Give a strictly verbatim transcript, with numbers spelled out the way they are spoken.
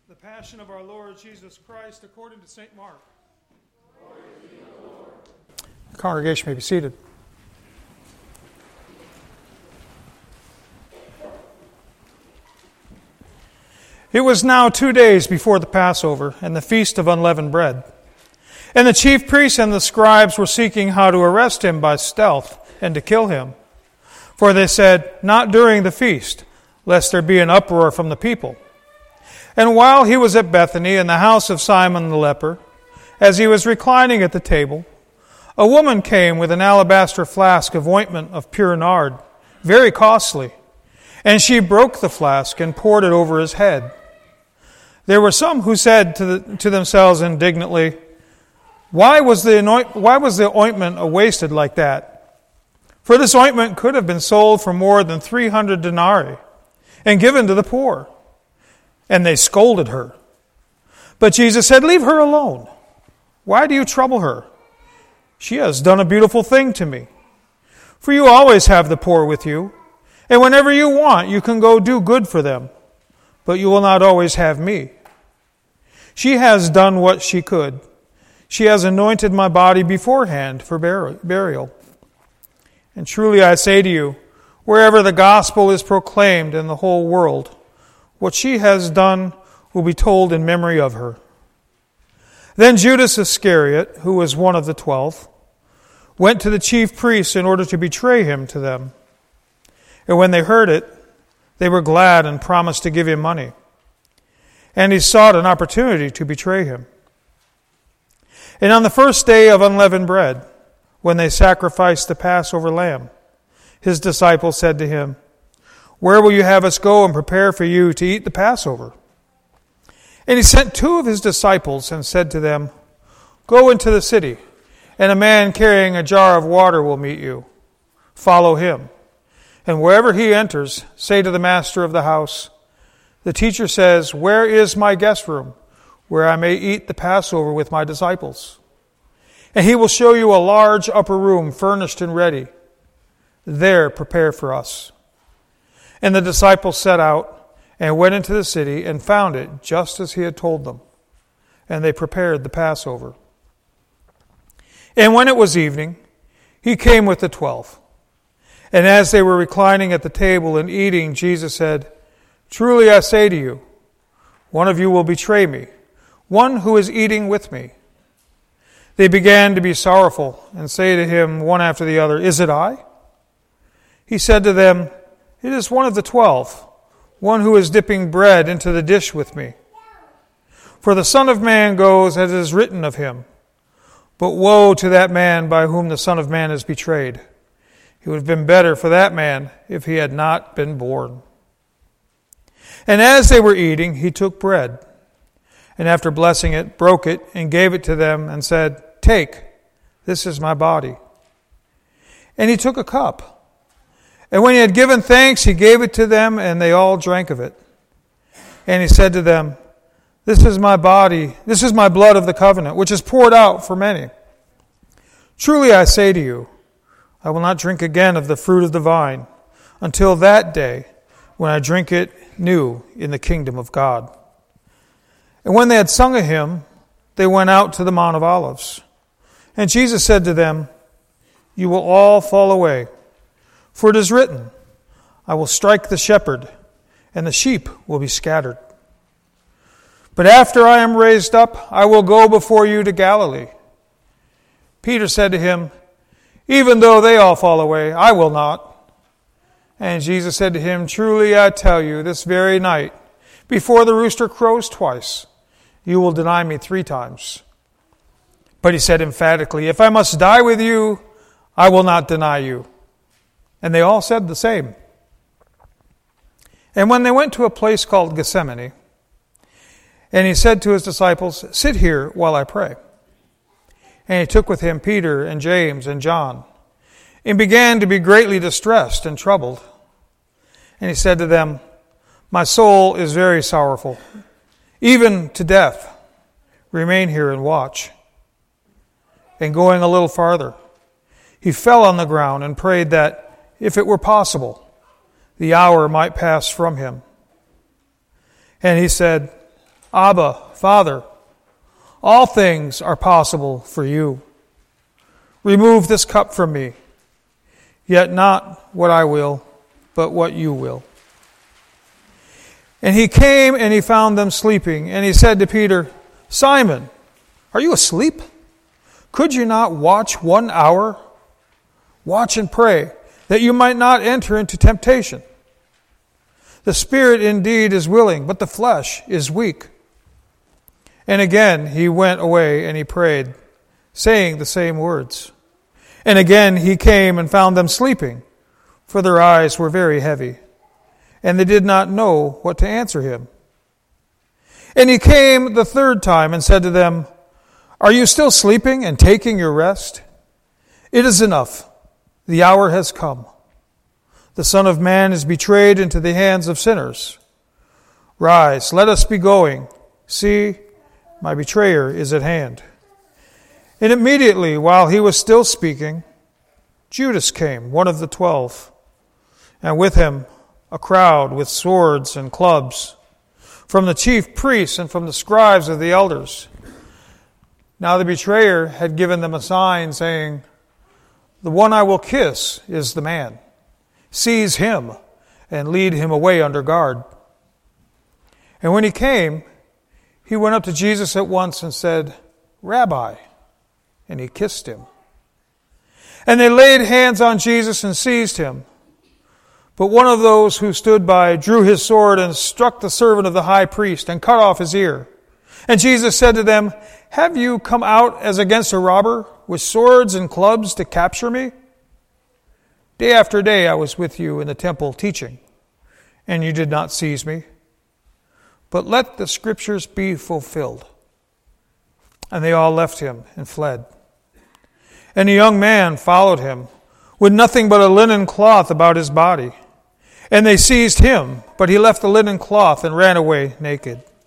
The Passion of our Lord Jesus Christ according to Saint Mark. The congregation may be seated. It was now two days before the Passover and the feast of unleavened bread. And the chief priests and the scribes were seeking how to arrest him by stealth and to kill him. For they said, "Not during the feast, lest there be an uproar from the people." And while he was at Bethany in the house of Simon the leper, as he was reclining at the table, a woman came with an alabaster flask of ointment of pure nard, very costly, and she broke the flask and poured it over his head. There were some who said to, the, to themselves indignantly, Why was the anoint, why was the ointment wasted like that? For this ointment could have been sold for more than three hundred denarii and given to the poor. And they scolded her. But Jesus said, "Leave her alone. Why do you trouble her? She has done a beautiful thing to me. For you always have the poor with you, and whenever you want, you can go do good for them. But you will not always have me. She has done what she could. She has anointed my body beforehand for burial. And truly I say to you, wherever the gospel is proclaimed in the whole world, what she has done will be told in memory of her." Then Judas Iscariot, who was one of the twelve, went to the chief priests in order to betray him to them. And when they heard it, they were glad and promised to give him money. And he sought an opportunity to betray him. And on the first day of unleavened bread, when they sacrificed the Passover lamb, his disciples said to him, "Where will you have us go and prepare for you to eat the Passover?" And he sent two of his disciples and said to them, "Go into the city, and a man carrying a jar of water will meet you. Follow him. And wherever he enters, say to the master of the house, 'The teacher says, where is my guest room, where I may eat the Passover with my disciples?' And he will show you a large upper room furnished and ready. There prepare for us." And the disciples set out and went into the city and found it just as he had told them. And they prepared the Passover. And when it was evening, he came with the twelve. And as they were reclining at the table and eating, Jesus said, "Truly I say to you, one of you will betray me, one who is eating with me." They began to be sorrowful and say to him one after the other, "Is it I?" He said to them, "It is one of the twelve, one who is dipping bread into the dish with me. For the Son of Man goes as it is written of him. But woe to that man by whom the Son of Man is betrayed. It would have been better for that man if he had not been born." And as they were eating, he took bread, and after blessing it, broke it and gave it to them and said, "Take, this is my body." And he took a cup. And when he had given thanks, he gave it to them, and they all drank of it. And he said to them, "This is my body, this is my blood of the covenant, which is poured out for many. Truly I say to you, I will not drink again of the fruit of the vine until that day when I drink it new in the kingdom of God." And when they had sung a hymn, they went out to the Mount of Olives. And Jesus said to them, "You will all fall away. For it is written, I will strike the shepherd, and the sheep will be scattered. But after I am raised up, I will go before you to Galilee." Peter said to him, "Even though they all fall away, I will not." And Jesus said to him, "Truly I tell you, this very night, before the rooster crows twice, you will deny me three times." But he said emphatically, "If I must die with you, I will not deny you." And they all said the same. And when they went to a place called Gethsemane, and he said to his disciples, "Sit here while I pray." And he took with him Peter and James and John, and began to be greatly distressed and troubled. And he said to them, "My soul is very sorrowful, even to death. Remain here and watch." And going a little farther, he fell on the ground and prayed that, if it were possible, the hour might pass from him. And he said, Abba, Father, all things are possible for you. Remove this cup from me, yet not what I will, but what you will. And he came and he found them sleeping, and he said to Peter, Simon, are you asleep? Could you not watch one hour? Watch and pray, that you might not enter into temptation. The spirit indeed is willing, but the flesh is weak. And again he went away and he prayed, saying the same words. And again he came and found them sleeping, for their eyes were very heavy, and they did not know what to answer him. And he came the third time and said to them, Are you still sleeping and taking your rest? It is enough. The hour has come. The Son of Man is betrayed into the hands of sinners. Rise, let us be going. See, my betrayer is at hand. And immediately, while he was still speaking, Judas came, one of the twelve, and with him a crowd with swords and clubs, from the chief priests and from the scribes of the elders. Now the betrayer had given them a sign, saying, The one I will kiss is the man. Seize him and lead him away under guard. And when he came, he went up to Jesus at once and said, Rabbi, and he kissed him. And they laid hands on Jesus and seized him. But one of those who stood by drew his sword and struck the servant of the high priest and cut off his ear. And Jesus said to them, Have you come out as against a robber with swords and clubs to capture me? Day after day I was with you in the temple teaching, and you did not seize me. But let the scriptures be fulfilled. And they all left him and fled. And a young man followed him, with nothing but a linen cloth about his body. And they seized him, but he left the linen cloth and ran away naked.